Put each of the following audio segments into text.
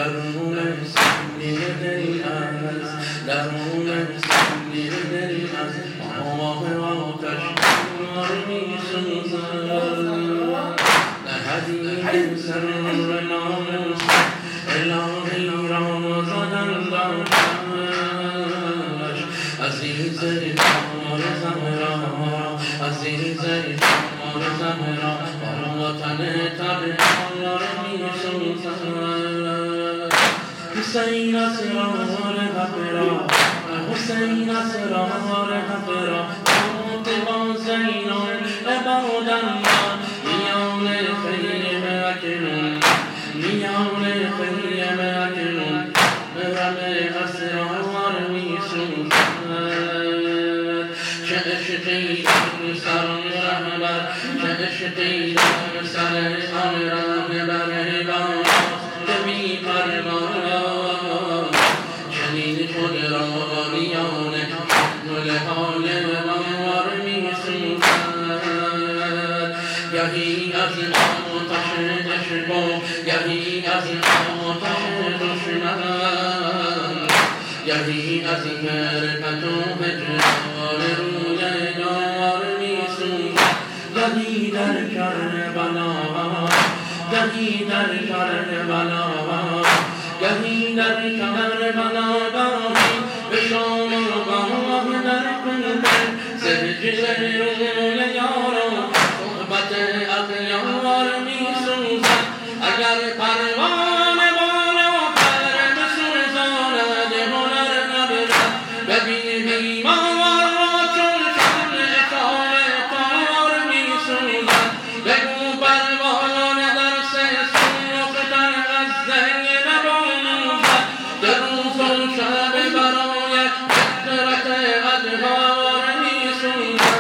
درون سینه دل از درون سینه دل از آه آتش می‌سوزد لحدی سر ناموس الهی را زدند آتش عزیز تار زهرا عزیز تار زهرا وطن تبار می‌سوزد حسین اسرار حق را حسین اسرار حق را موت با زینان عباد الله میان خیم اکنون میان خیم اکنون رم اسرار می‌سوزد چه عشقی در سر رهبر چه عشقی در سر آن رهبر هدایت که می‌فرماید چنین خود را میان گل حال مار می‌سوزد گهی از آتش عشق و گهی از آتش دشمن گهی از حرکت و هجران روی یار می‌سوزد گهی در کربلا گهی در کربلا گهی در کربلا گاهی به شام و گاه در قلب سجده روی یاران صحبت اغیار می‌سوزد اگر پروانه بالا پر بسوزاند هنر نبرد ببین بیمار را چون شمع تار می‌سوزد بگو پروانه در سه سوختر از زینب آموزد در روز و شب برایت فطرت ادهار می‌سوزد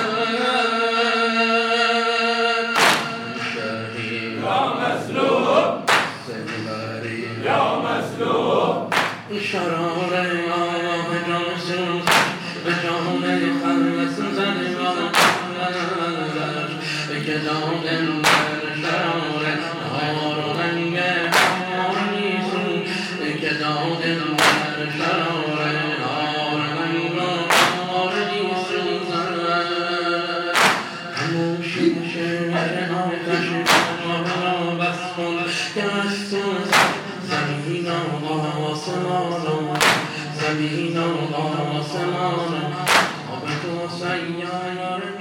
شرار آه جانسوز به جان خلص زدگاهش که دادم در شرار نهار و رنگ هار می‌سوز که دادم در شرار نهار و رنگ هار می‌سوزد خموشی شعر آتش را بس کن که از سوزد زمین و آسمان زمین و آسمان آب تو سیار